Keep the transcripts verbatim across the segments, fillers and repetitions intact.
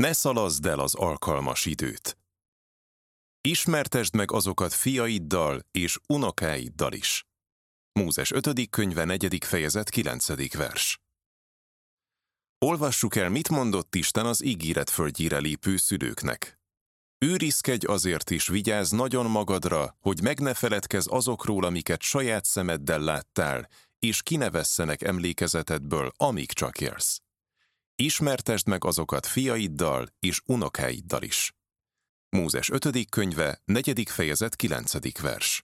Ne szalaszd el az alkalmas időt. Ismertesd meg azokat fiaiddal és unokáiddal is. Mózes ötödik könyve negyedik fejezet kilencedik vers. Olvassuk el, mit mondott Isten az ígéret földjére lépő szülőknek. Őrizkedj azért is, vigyázz nagyon magadra, hogy meg ne feledkezz azokról, amiket saját szemeddel láttál, és ki ne vesszenek emlékezetedből, amíg csak élsz. Ismertesd meg azokat fiaiddal és unokáiddal is. Mózes ötödik könyve, negyedik fejezet kilencedik vers.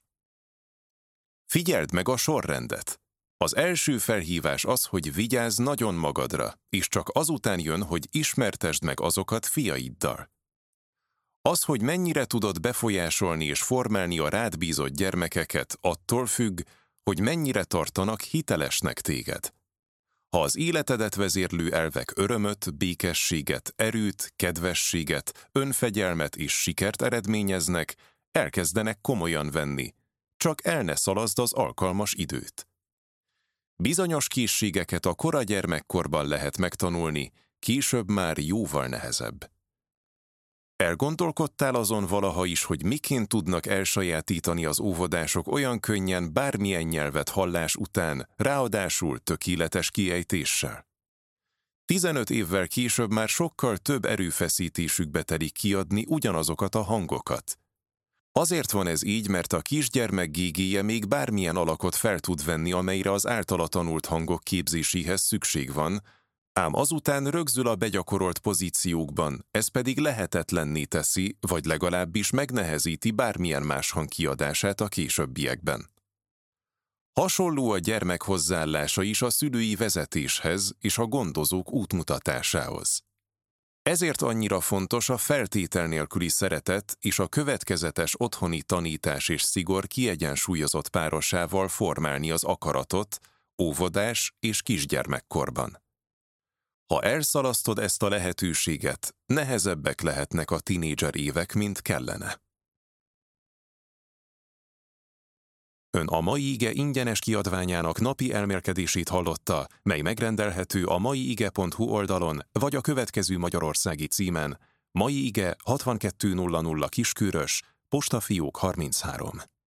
Figyeld meg a sorrendet! Az első felhívás az, hogy vigyázz nagyon magadra, és csak azután jön, hogy ismertesd meg azokat fiaiddal. Az, hogy mennyire tudod befolyásolni és formálni a rád bízott gyermekeket, attól függ, hogy mennyire tartanak hitelesnek téged. Ha az életedet vezérlő elvek örömöt, békességet, erőt, kedvességet, önfegyelmet és sikert eredményeznek, elkezdenek komolyan venni, csak el ne szalaszd az alkalmas időt. Bizonyos készségeket a kora gyermekkorban lehet megtanulni, később már jóval nehezebb. Elgondolkodtál azon valaha is, hogy miként tudnak elsajátítani az óvodások olyan könnyen bármilyen nyelvet hallás után, ráadásul tökéletes kiejtéssel? Tizenöt évvel később már sokkal több erőfeszítésükbe telik kiadni ugyanazokat a hangokat. Azért van ez így, mert a kisgyermek gégéje még bármilyen alakot fel tud venni, amelyre az általa tanult hangok képzéséhez szükség van, ám azután rögzül a begyakorolt pozíciókban, ez pedig lehetetlenné teszi, vagy legalábbis megnehezíti bármilyen más hang kiadását a későbbiekben. Hasonló a gyermek hozzáállása is a szülői vezetéshez és a gondozók útmutatásához. Ezért annyira fontos a feltétel nélküli szeretet és a következetes otthoni tanítás és szigor kiegyensúlyozott párosával formálni az akaratot óvodás és kisgyermekkorban. Ha elszalasztod ezt a lehetőséget, nehezebbek lehetnek a tinédzser évek, mint kellene. Ön a Mai Ige ingyenes kiadványának napi elmélkedését hallotta, mely megrendelhető a maiige pont hu oldalon, vagy a következő magyarországi címen: Mai Ige hatvankettő nulla nulla Kiskörös, Postafiók harminchárom.